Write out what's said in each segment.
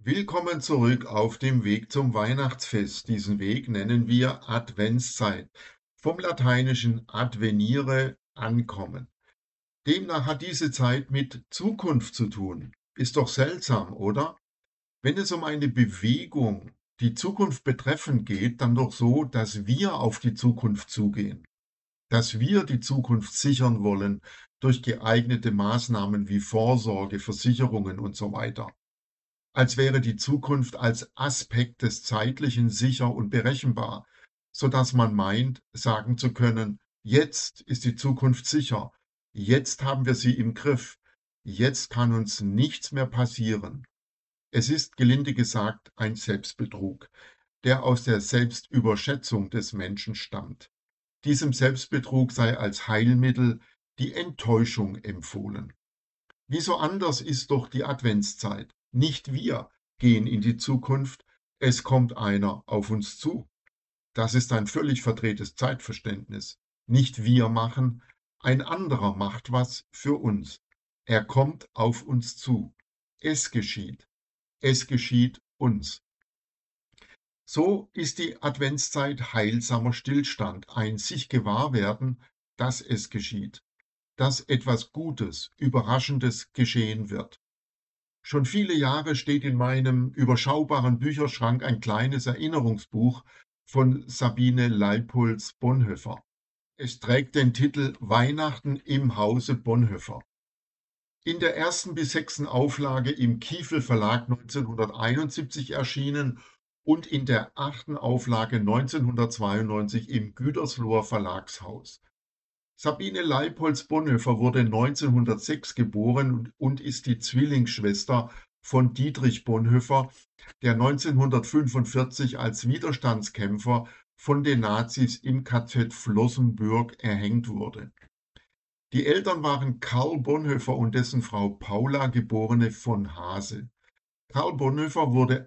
Willkommen zurück auf dem Weg zum Weihnachtsfest. Diesen Weg nennen wir Adventszeit. Vom lateinischen advenire, ankommen. Demnach hat diese Zeit mit Zukunft zu tun. Ist doch seltsam, oder? Wenn es um eine Bewegung, die Zukunft betreffend geht, dann doch so, dass wir auf die Zukunft zugehen, dass wir die Zukunft sichern wollen durch geeignete Maßnahmen wie Vorsorge, Versicherungen und so weiter. Als wäre die Zukunft als Aspekt des Zeitlichen sicher und berechenbar, so dass man meint, sagen zu können: „Jetzt ist die Zukunft sicher. Jetzt haben wir sie im Griff. Jetzt kann uns nichts mehr passieren.“ Es ist, gelinde gesagt, ein Selbstbetrug, der aus der Selbstüberschätzung des Menschen stammt. Diesem Selbstbetrug sei als Heilmittel die Enttäuschung empfohlen. Wieso anders ist doch die Adventszeit? Nicht wir gehen in die Zukunft, es kommt einer auf uns zu. Das ist ein völlig verdrehtes Zeitverständnis. Nicht wir machen, ein anderer macht was für uns. Er kommt auf uns zu. Es geschieht. Es geschieht uns. So ist die Adventszeit heilsamer Stillstand, ein sich Gewahrwerden, dass es geschieht, dass etwas Gutes, Überraschendes geschehen wird. Schon viele Jahre steht in meinem überschaubaren Bücherschrank ein kleines Erinnerungsbuch von Sabine Leipuls-Bonhoeffer. Es trägt den Titel Weihnachten im Hause Bonhoeffer. In der ersten bis sechsten Auflage im Kiefel Verlag 1971 erschienen und in der achten Auflage 1992 im Gütersloher Verlagshaus. Sabine Leipold-Bonhoeffer wurde 1906 geboren und ist die Zwillingsschwester von Dietrich Bonhoeffer, der 1945 als Widerstandskämpfer von den Nazis im KZ Flossenbürg erhängt wurde. Die Eltern waren Karl Bonhoeffer und dessen Frau Paula, geborene von Hase. Karl Bonhoeffer wurde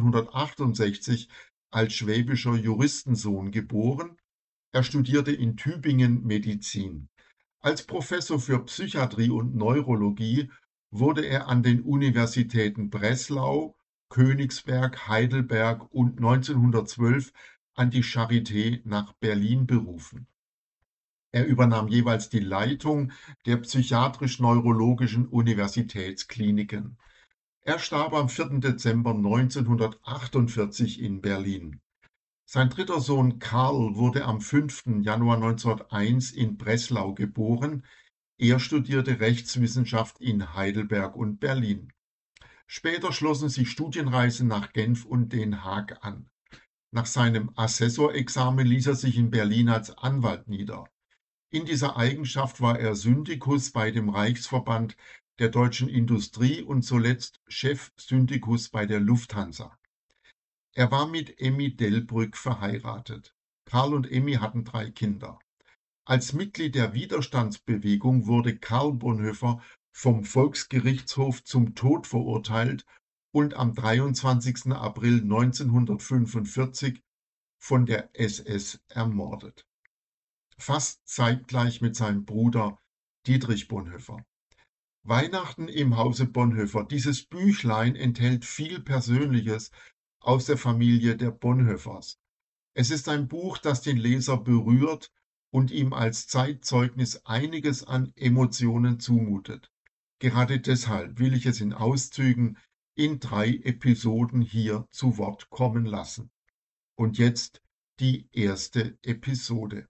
1868 als schwäbischer Juristensohn geboren. Er studierte in Tübingen Medizin. Als Professor für Psychiatrie und Neurologie wurde er an den Universitäten Breslau, Königsberg, Heidelberg und 1912 an die Charité nach Berlin berufen. Er übernahm jeweils die Leitung der psychiatrisch-neurologischen Universitätskliniken. Er starb am 4. Dezember 1948 in Berlin. Sein dritter Sohn Karl wurde am 5. Januar 1901 in Breslau geboren. Er studierte Rechtswissenschaft in Heidelberg und Berlin. Später schlossen sich Studienreisen nach Genf und Den Haag an. Nach seinem Assessorexamen ließ er sich in Berlin als Anwalt nieder. In dieser Eigenschaft war er Syndikus bei dem Reichsverband der deutschen Industrie und zuletzt Chefsyndikus bei der Lufthansa. Er war mit Emmy Delbrück verheiratet. Karl und Emmy hatten 3 Kinder. Als Mitglied der Widerstandsbewegung wurde Karl Bonhoeffer vom Volksgerichtshof zum Tod verurteilt und am 23. April 1945 von der SS ermordet. Fast zeitgleich mit seinem Bruder Dietrich Bonhoeffer. Weihnachten im Hause Bonhoeffer. Dieses Büchlein enthält viel Persönliches aus der Familie der Bonhoeffers. Es ist ein Buch, das den Leser berührt und ihm als Zeitzeugnis einiges an Emotionen zumutet. Gerade deshalb will ich es in Auszügen in 3 Episoden hier zu Wort kommen lassen. Und jetzt die erste Episode.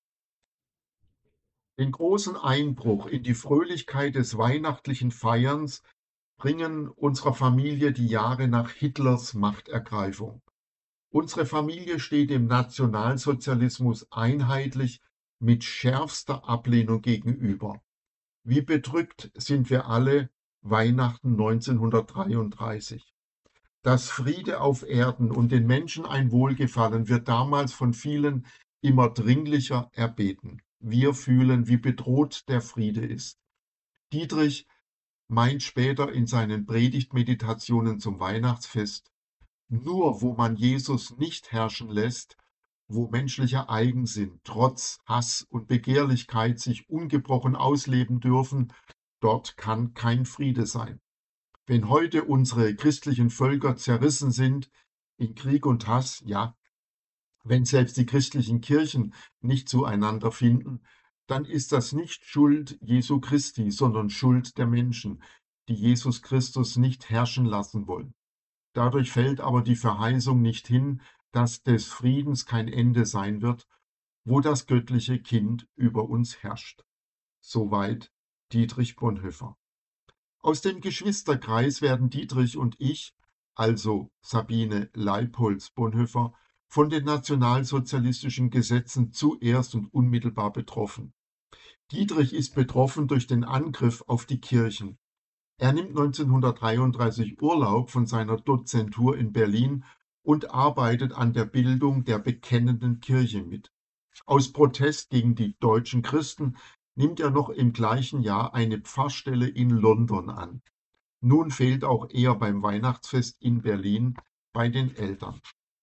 Den großen Einbruch in die Fröhlichkeit des weihnachtlichen Feierns bringen unserer Familie die Jahre nach Hitlers Machtergreifung. Unsere Familie steht dem Nationalsozialismus einheitlich mit schärfster Ablehnung gegenüber. Wie bedrückt sind wir alle Weihnachten 1933. Dass Friede auf Erden und den Menschen ein Wohlgefallen wird damals von vielen immer dringlicher erbeten. Wir fühlen, wie bedroht der Friede ist. Dietrich meint später in seinen Predigtmeditationen zum Weihnachtsfest: Nur wo man Jesus nicht herrschen lässt, wo menschlicher Eigensinn, Trotz, Hass und Begehrlichkeit sich ungebrochen ausleben dürfen, dort kann kein Friede sein. Wenn heute unsere christlichen Völker zerrissen sind in Krieg und Hass, ja, wenn selbst die christlichen Kirchen nicht zueinander finden, dann ist das nicht Schuld Jesu Christi, sondern Schuld der Menschen, die Jesus Christus nicht herrschen lassen wollen. Dadurch fällt aber die Verheißung nicht hin, dass des Friedens kein Ende sein wird, wo das göttliche Kind über uns herrscht. Soweit Dietrich Bonhoeffer. Aus dem Geschwisterkreis werden Dietrich und ich, also Sabine Leibholz-Bonhoeffer, von den nationalsozialistischen Gesetzen zuerst und unmittelbar betroffen. Dietrich ist betroffen durch den Angriff auf die Kirchen. Er nimmt 1933 Urlaub von seiner Dozentur in Berlin und arbeitet an der Bildung der bekennenden Kirche mit. Aus Protest gegen die deutschen Christen nimmt er noch im gleichen Jahr eine Pfarrstelle in London an. Nun fehlt auch er beim Weihnachtsfest in Berlin bei den Eltern.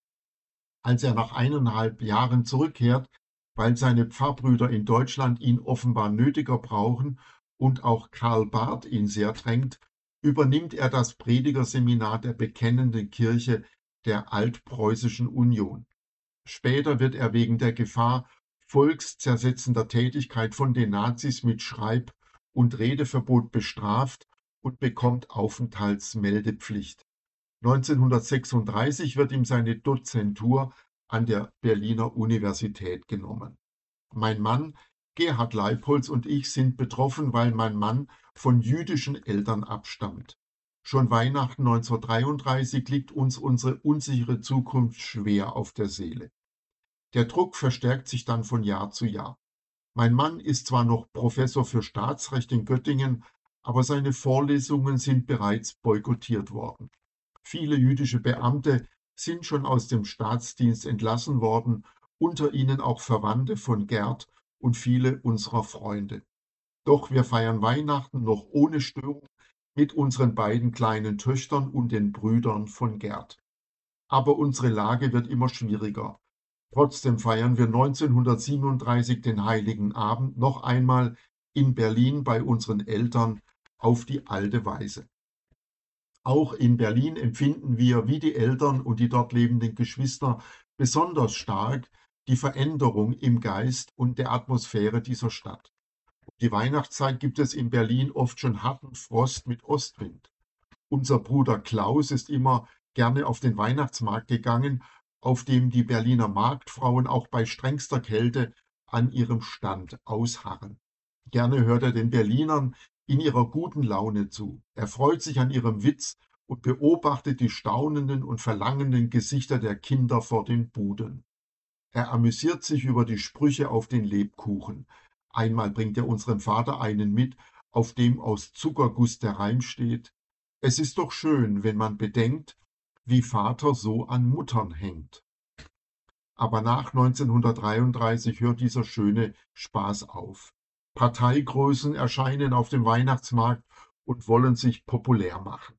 Als er nach 1,5 Jahren zurückkehrt, weil seine Pfarrbrüder in Deutschland ihn offenbar nötiger brauchen und auch Karl Barth ihn sehr drängt, übernimmt er das Predigerseminar der Bekennenden Kirche der Altpreußischen Union. Später wird er wegen der Gefahr volkszersetzender Tätigkeit von den Nazis mit Schreib- und Redeverbot bestraft und bekommt Aufenthaltsmeldepflicht. 1936 wird ihm seine Dozentur an der Berliner Universität genommen. Mein Mann Gerhard Leibholz und ich sind betroffen, weil mein Mann von jüdischen Eltern abstammt. Schon Weihnachten 1933 liegt uns unsere unsichere Zukunft schwer auf der Seele. Der Druck verstärkt sich dann von Jahr zu Jahr. Mein Mann ist zwar noch Professor für Staatsrecht in Göttingen, aber seine Vorlesungen sind bereits boykottiert worden. Viele jüdische Beamte sind schon aus dem Staatsdienst entlassen worden, unter ihnen auch Verwandte von Gerd und viele unserer Freunde. Doch wir feiern Weihnachten noch ohne Störung mit unseren beiden kleinen Töchtern und den Brüdern von Gerd. Aber unsere Lage wird immer schwieriger. Trotzdem feiern wir 1937 den Heiligen Abend noch einmal in Berlin bei unseren Eltern auf die alte Weise. Auch in Berlin empfinden wir, wie die Eltern und die dort lebenden Geschwister, besonders stark die Veränderung im Geist und der Atmosphäre dieser Stadt. Um die Weihnachtszeit gibt es in Berlin oft schon harten Frost mit Ostwind. Unser Bruder Klaus ist immer gerne auf den Weihnachtsmarkt gegangen, auf dem die Berliner Marktfrauen auch bei strengster Kälte an ihrem Stand ausharren. Gerne hört er den Berlinern in ihrer guten Laune zu. Er freut sich an ihrem Witz und beobachtet die staunenden und verlangenden Gesichter der Kinder vor den Buden. Er amüsiert sich über die Sprüche auf den Lebkuchen. Einmal bringt er unserem Vater einen mit, auf dem aus Zuckerguss der Reim steht: Es ist doch schön, wenn man bedenkt, wie Vater so an Muttern hängt. Aber nach 1933 hört dieser schöne Spaß auf. Parteigrößen erscheinen auf dem Weihnachtsmarkt und wollen sich populär machen.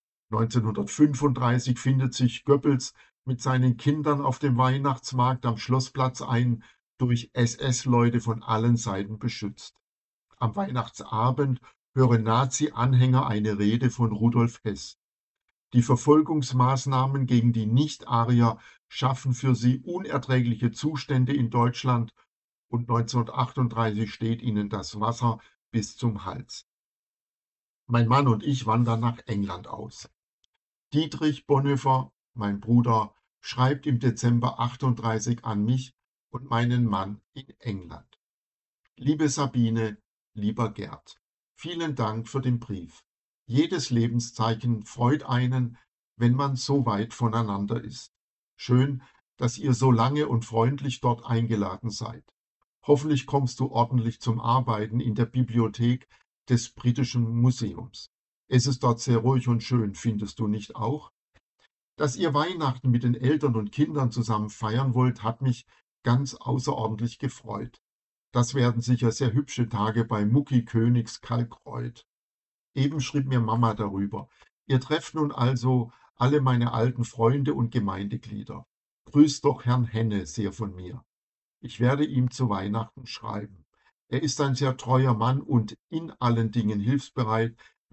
1935 findet sich Goebbels mit seinen Kindern auf dem Weihnachtsmarkt am Schlossplatz ein, durch SS-Leute von allen Seiten beschützt. Am Weihnachtsabend hören Nazi-Anhänger eine Rede von Rudolf Hess. Die Verfolgungsmaßnahmen gegen die Nicht-Arier schaffen für sie unerträgliche Zustände in Deutschland und 1938 steht ihnen das Wasser bis zum Hals. Mein Mann und ich wandern nach England aus. Dietrich Bonhoeffer, mein Bruder, schreibt im Dezember 1938 an mich und meinen Mann in England. Liebe Sabine, lieber Gerd, vielen Dank für den Brief. Jedes Lebenszeichen freut einen, wenn man so weit voneinander ist. Schön, dass ihr so lange und freundlich dort eingeladen seid. Hoffentlich kommst du ordentlich zum Arbeiten in der Bibliothek des Britischen Museums. Es ist dort sehr ruhig und schön, findest du nicht auch? Dass ihr Weihnachten mit den Eltern und Kindern zusammen feiern wollt, hat mich ganz außerordentlich gefreut. Das werden sicher sehr hübsche Tage bei Mucki Königs Kalkreuth. Eben schrieb mir Mama darüber. Ihr trefft nun also alle meine alten Freunde und Gemeindeglieder. Grüßt doch Herrn Henne sehr von mir. Ich werde ihm zu Weihnachten schreiben. Er ist ein sehr treuer Mann und in allen Dingen hilfsbereit,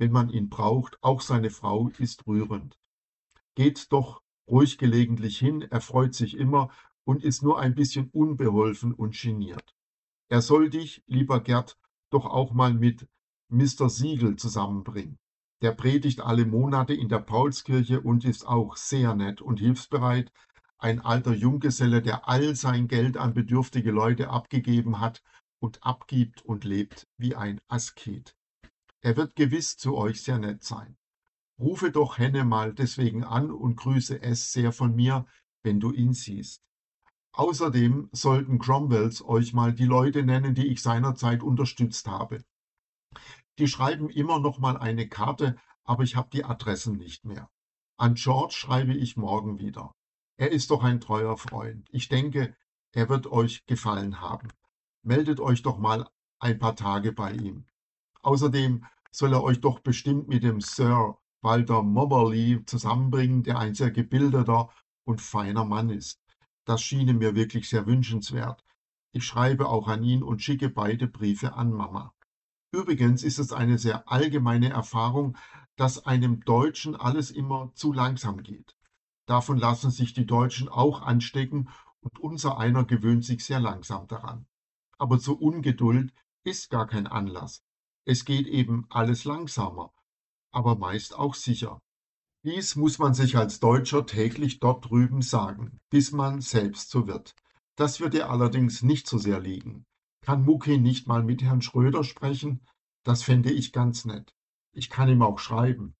wenn man ihn braucht. Auch seine Frau ist rührend. Geht doch ruhig gelegentlich hin, er freut sich immer und ist nur ein bisschen unbeholfen und geniert. Er soll dich, lieber Gerd, doch auch mal mit Mr. Siegel zusammenbringen. Der predigt alle Monate in der Paulskirche und ist auch sehr nett und hilfsbereit. Ein alter Junggeselle, der all sein Geld an bedürftige Leute abgegeben hat und abgibt und lebt wie ein Asket. Er wird gewiss zu euch sehr nett sein. Rufe doch Henne mal deswegen an und grüße es sehr von mir, wenn du ihn siehst. Außerdem sollten Cromwells euch mal die Leute nennen, die ich seinerzeit unterstützt habe. Die schreiben immer noch mal eine Karte, aber ich habe die Adressen nicht mehr. An George schreibe ich morgen wieder. Er ist doch ein treuer Freund. Ich denke, er wird euch gefallen haben. Meldet euch doch mal ein paar Tage bei ihm. Außerdem soll er euch doch bestimmt mit dem Sir Walter Moberly zusammenbringen, der ein sehr gebildeter und feiner Mann ist. Das schien mir wirklich sehr wünschenswert. Ich schreibe auch an ihn und schicke beide Briefe an Mama. Übrigens ist es eine sehr allgemeine Erfahrung, dass einem Deutschen alles immer zu langsam geht. Davon lassen sich die Deutschen auch anstecken und unser einer gewöhnt sich sehr langsam daran. Aber zur Ungeduld ist gar kein Anlass. Es geht eben alles langsamer, aber meist auch sicher. Dies muss man sich als Deutscher täglich dort drüben sagen, bis man selbst so wird. Das wird dir allerdings nicht so sehr liegen. Kann Mucki nicht mal mit Herrn Schröder sprechen? Das fände ich ganz nett. Ich kann ihm auch schreiben.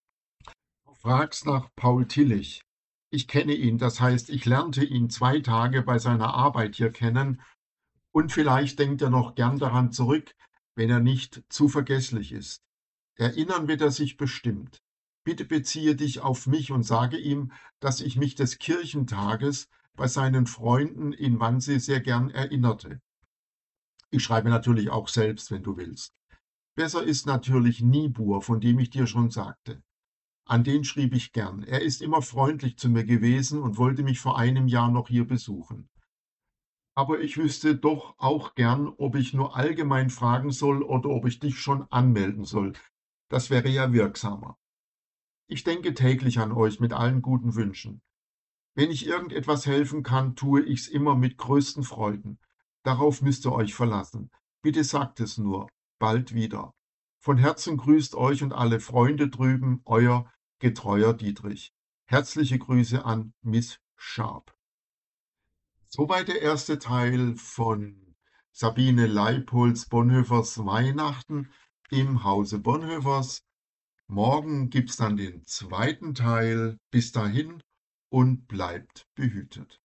Du fragst nach Paul Tillich. Ich kenne ihn, das heißt, ich lernte ihn 2 Tage bei seiner Arbeit hier kennen und vielleicht denkt er noch gern daran zurück, wenn er nicht zu vergesslich ist. Erinnern wird er sich bestimmt. Bitte beziehe dich auf mich und sage ihm, dass ich mich des Kirchentages bei seinen Freunden in Wannsee sehr gern erinnerte. Ich schreibe natürlich auch selbst, wenn du willst. Besser ist natürlich Niebuhr, von dem ich dir schon sagte. An den schrieb ich gern. Er ist immer freundlich zu mir gewesen und wollte mich vor einem Jahr noch hier besuchen. Aber ich wüsste doch auch gern, ob ich nur allgemein fragen soll oder ob ich dich schon anmelden soll. Das wäre ja wirksamer. Ich denke täglich an euch mit allen guten Wünschen. Wenn ich irgendetwas helfen kann, tue ich's immer mit größten Freuden. Darauf müsst ihr euch verlassen. Bitte sagt es nur. Bald wieder. Von Herzen grüßt euch und alle Freunde drüben, euer getreuer Dietrich. Herzliche Grüße an Miss Sharp. Soweit der erste Teil von Sabine Leipolds Bonhoeffers Weihnachten im Hause Bonhoeffers. Morgen gibt's dann den zweiten Teil. Bis dahin und bleibt behütet.